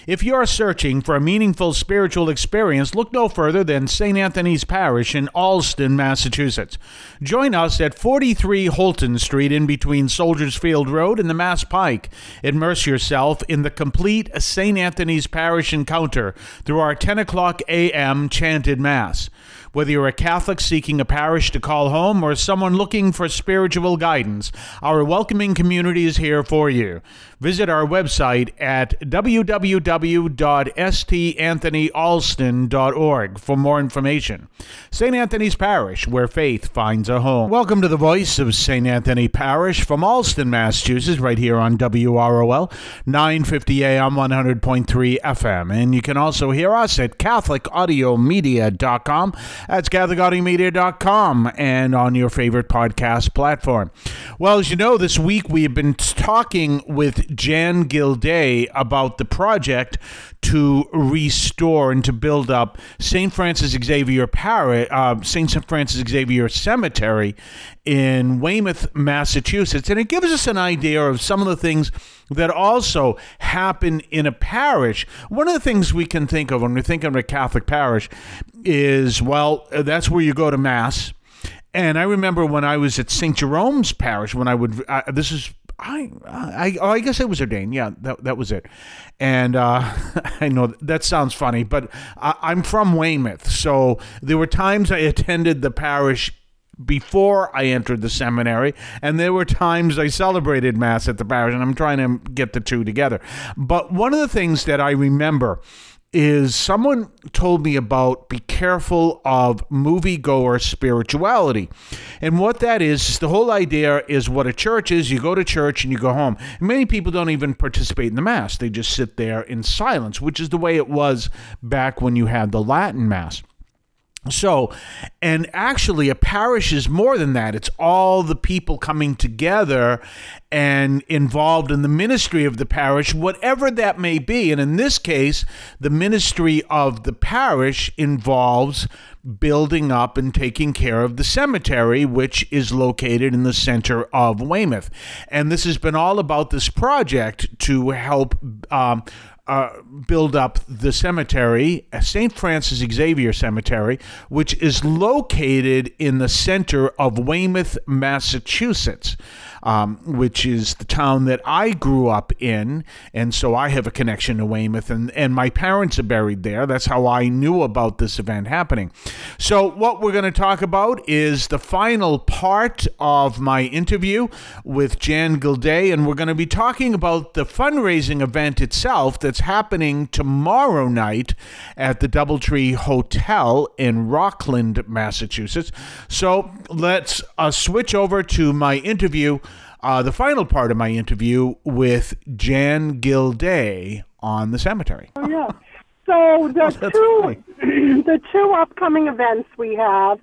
If you're searching for a meaningful spiritual experience, look no further than St. Anthony's Parish in Allston, Massachusetts. Join us at 43 Holton Street in between Soldiers Field Road and the Mass Pike. Immerse yourself in the complete St. Anthony's Parish encounter through our 10 o'clock a.m. chanted Mass. Whether you're a Catholic seeking a parish to call home or someone looking for spiritual guidance, our welcoming community is here for you. Visit our website at www.stanthonyalston.org for more information. St. Anthony's Parish, where faith finds a home. Welcome to the voice of St. Anthony Parish from Allston, Massachusetts, right here on WROL, 950 AM, 100.3 FM. And you can also hear us at CatholicAudiomedia.com. That's CatholicAudiomedia.com and on your favorite podcast platform. Well, as you know, this week we have been talking with Jan Gilday about the project to restore and to build up St. Francis Xavier Cemetery in Weymouth, Massachusetts. And it gives us an idea of some of the things that also happen in a parish. One of the things we can think of when we think of a Catholic parish is, well, that's where you go to Mass. And I remember when I was at St. Jerome's Parish, when I would, I guess it was ordained. Yeah, that was it. And I know that sounds funny, but I'm from Weymouth. So there were times I attended the parish before I entered the seminary, and there were times I celebrated Mass at the parish, and I'm trying to get the two together. But one of the things that I remember is someone told me about be careful of moviegoer spirituality. And what that is the whole idea is what a church is. You go to church and you go home. And many people don't even participate in the Mass. They just sit there in silence, which is the way it was back when you had the Latin Mass. So, and actually a parish is more than that. It's all the people coming together and involved in the ministry of the parish, whatever that may be. And in this case, the ministry of the parish involves building up and taking care of the cemetery, which is located in the center of Weymouth. And this has been all about this project to help build up the cemetery, St. Francis Xavier Cemetery, which is located in the center of Weymouth, Massachusetts, which is the town that I grew up in. And so I have a connection to Weymouth, and my parents are buried there. That's how I knew about this event happening. So what we're going to talk about is the final part of my interview with Jan Gilday, and we're going to be talking about the fundraising event itself that's happening tomorrow night at the Doubletree Hotel in Rockland, Massachusetts. So let's switch over to my interview, the final part of my interview with Jan Gilday on the cemetery. Oh, yeah. So the two upcoming events we have,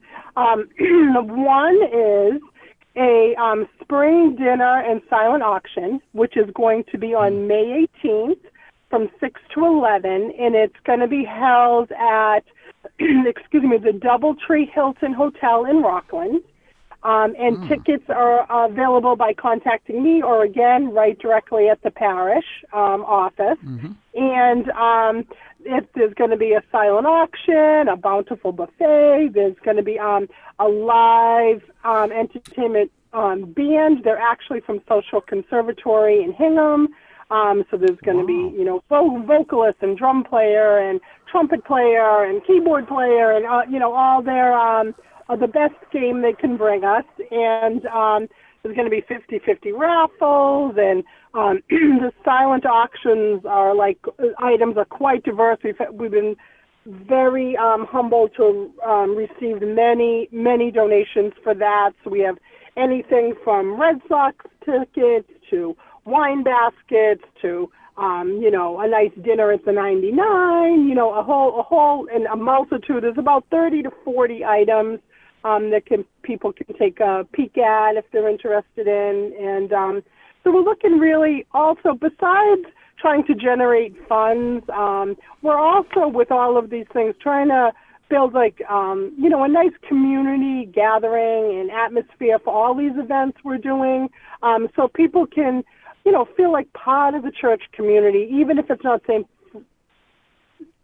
one is a spring dinner and silent auction, which is going to be on May 18th from 6 to 11, and it's going to be held at, the Doubletree Hilton Hotel in Rockland. And tickets are available by contacting me or, again, right directly at the parish office. Mm-hmm. And if there's going to be a silent auction, a bountiful buffet, there's going to be a live entertainment band. They're actually from Social Conservatory in Hingham. So there's going to be, vocalist and drum player and trumpet player and keyboard player and, all their the best game they can bring us. And there's going to be 50-50 raffles, and the silent auctions are items are quite diverse. We've been very humbled to receive many donations for that. So we have anything from Red Sox tickets to wine baskets to a nice dinner at the 99, a whole and a multitude. There's about 30 to 40 items that people can take a peek at if they're interested in. And so we're looking really also, besides trying to generate funds, we're also, with all of these things, trying to build a nice community gathering and atmosphere for all these events we're doing, so people can, feel like part of the church community, even if it's not St.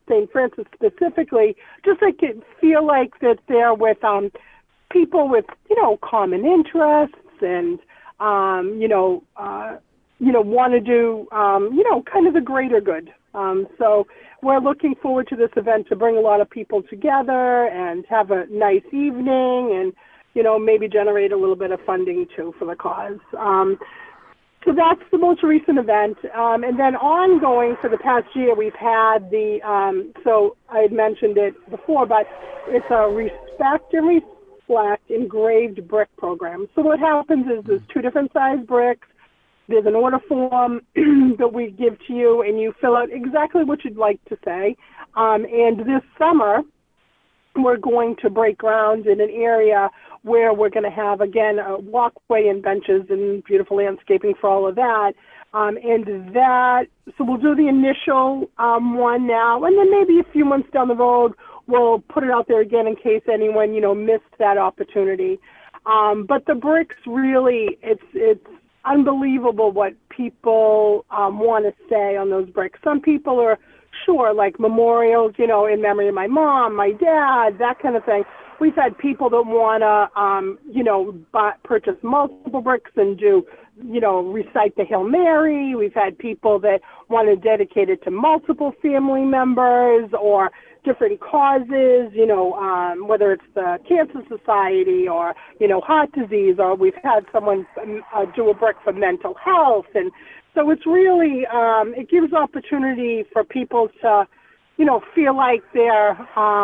St. Francis specifically, just like it feel like that they're with people with common interests and want to do kind of the greater good. So we're looking forward to this event to bring a lot of people together and have a nice evening and maybe generate a little bit of funding too for the cause. So that's the most recent event. And then ongoing for the past year, we've had so I had mentioned it before, but it's a Respect and Reflect engraved brick program. So what happens is there's two different size bricks. There's an order form that we give to you, and you fill out exactly what you'd like to say. And this summer, we're going to break ground in an area where we're going to have, again, a walkway and benches and beautiful landscaping for all of that. So we'll do the initial one now, and then maybe a few months down the road, we'll put it out there again in case anyone, missed that opportunity. But the bricks really, it's unbelievable what people want to say on those bricks. Some people are sure, like memorials, in memory of my mom, my dad, that kind of thing. We've had people that want to, purchase multiple bricks and do, recite the Hail Mary. We've had people that want to dedicate it to multiple family members or different causes, whether it's the Cancer Society or, heart disease, or we've had someone do a brick for mental health. And so it's really, it gives opportunity for people to, feel like they're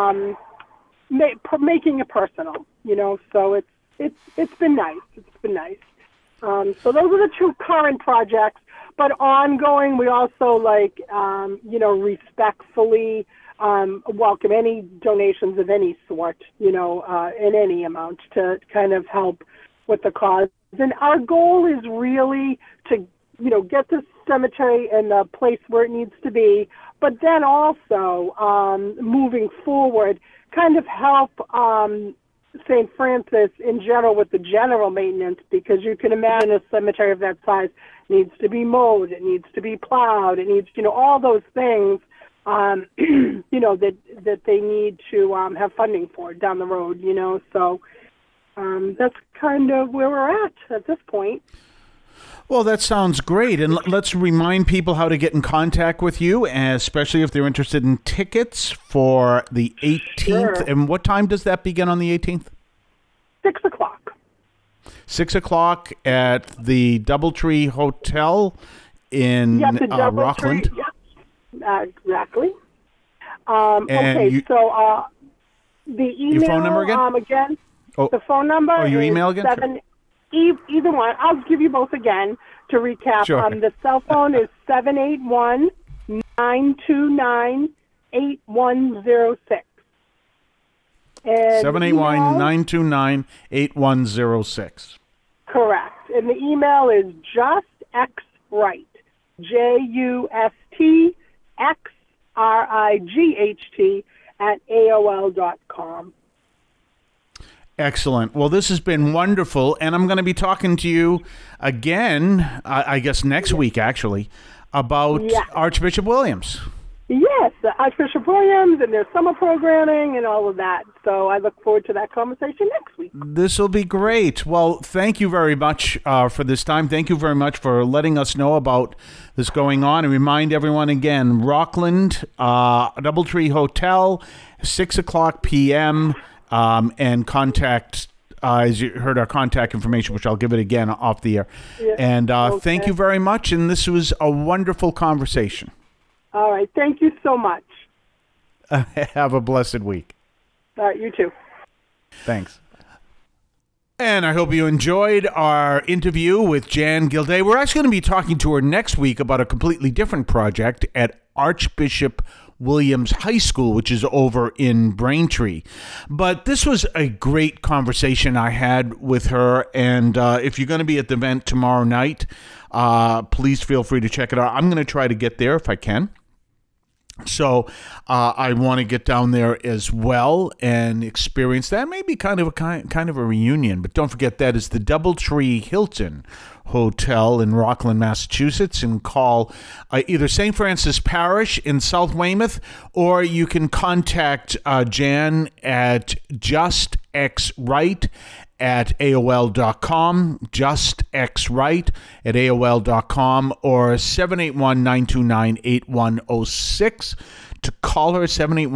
making it personal, so it's been nice. It's been nice. So those are the two current projects, but ongoing, we also respectfully welcome any donations of any sort, in any amount to kind of help with the cause. And our goal is really to, get this cemetery in the place where it needs to be, but then also moving forward, kind of help St. Francis in general with the general maintenance, because you can imagine a cemetery of that size needs to be mowed, it needs to be plowed, it needs, all those things, that they need to have funding for down the road, So that's kind of where we're at this point. Well, that sounds great. And let's remind people how to get in contact with you, especially if they're interested in tickets for the 18th. Sure. And what time does that begin on the 18th? 6 o'clock. 6 o'clock at the Doubletree Hotel in Rockland. Yep, exactly. Okay, so the email. Your phone number again? Again, the phone number. Oh, your email again? Either one. I'll give you both again to recap. Sure. The cell phone is 781-929-8106. 781-929-8106. Correct. And the email is justxright. JUSTXRIGHT @AOL.com. Excellent. Well, this has been wonderful, and I'm going to be talking to you again, I guess next week, actually, about Archbishop Williams. Yes, Archbishop Williams and their summer programming and all of that. So I look forward to that conversation next week. This will be great. Well, thank you very much for this time. Thank you very much for letting us know about this going on. And remind everyone again, Rockland, Doubletree Hotel, 6 o'clock p.m., and contact, as you heard, our contact information, which I'll give it again off the air. Yeah. And thank you very much. And this was a wonderful conversation. All right. Thank you so much. Have a blessed week. All right. You too. Thanks. And I hope you enjoyed our interview with Jan Gilday. We're actually going to be talking to her next week about a completely different project at Archbishop Williams High School, which is over in Braintree. But this was a great conversation I had with her. And if you're going to be at the event tomorrow night, please feel free to check it out. I'm going to try to get there if I can. So I want to get down there as well and experience that. Maybe kind of a reunion. But don't forget, that is the Doubletree Hilton Hotel in Rockland, Massachusetts, and call either St. Francis Parish in South Weymouth, or you can contact Jan at justxright at AOL.com, justxright at AOL.com, or 781-929-8106 to call her,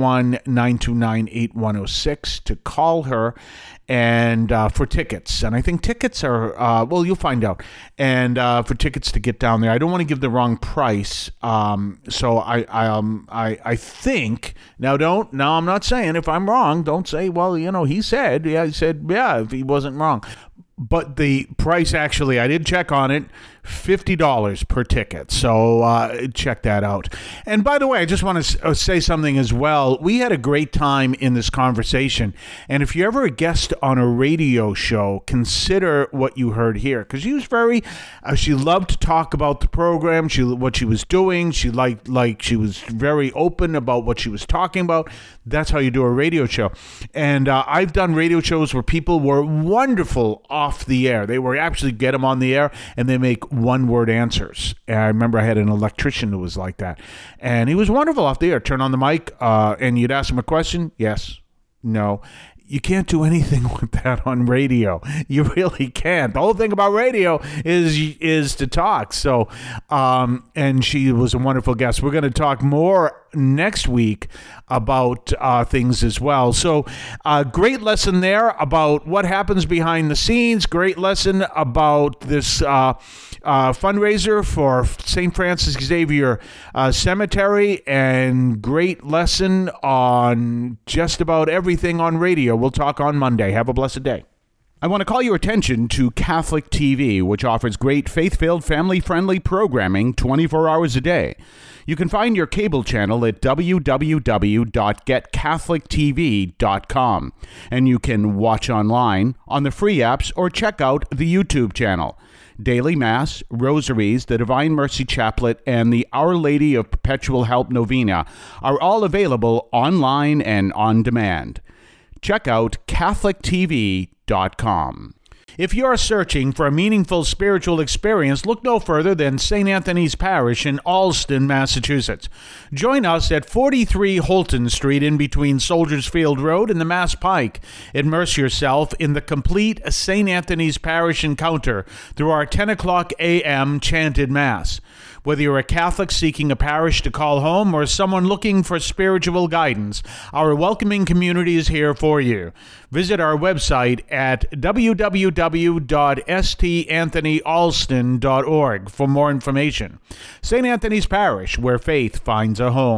781-929-8106 to call her, and for tickets. And I think tickets are, well, you'll find out. And for tickets to get down there, I don't want to give the wrong price. So I think, now I'm not saying if I'm wrong, don't say, well, he said, if he wasn't wrong. But the price, actually, I did check on it, $50 per ticket. So check that out. And by the way, I just want to say something as well. We had a great time in this conversation. And if you're ever a guest on a radio show, consider what you heard here. Because she was she loved to talk about the program, what she was doing. She she was very open about what she was talking about. That's how you do a radio show. And I've done radio shows where people were wonderful off the air. They were actually get them on the air and they make one-word answers. And I remember I had an electrician who was like that. And he was wonderful off the air. Turn on the mic and you'd ask him a question. Yes. No. You can't do anything with that on radio. You really can't. The whole thing about radio is to talk. So, and she was a wonderful guest. We're going to talk more next week about things as well. So, great lesson there about what happens behind the scenes. Great lesson about this fundraiser for St. Francis Xavier Cemetery, and great lesson on just about everything on radio. We'll talk on Monday. Have a blessed day. I want to call your attention to Catholic TV, which offers great faith-filled, family-friendly programming 24 hours a day. You can find your cable channel at www.getcatholictv.com, and you can watch online on the free apps or check out the YouTube channel. Daily Mass, Rosaries, the Divine Mercy Chaplet, and the Our Lady of Perpetual Help Novena are all available online and on demand. Check out CatholicTV.com. If you're searching for a meaningful spiritual experience, look no further than St. Anthony's Parish in Allston, Massachusetts. Join us at 43 Holton Street in between Soldiers Field Road and the Mass Pike. Immerse yourself in the complete St. Anthony's Parish encounter through our 10 o'clock a.m. chanted Mass. Whether you're a Catholic seeking a parish to call home or someone looking for spiritual guidance, our welcoming community is here for you. Visit our website at www.stanthonyalston.org for more information. St. Anthony's Parish, where faith finds a home.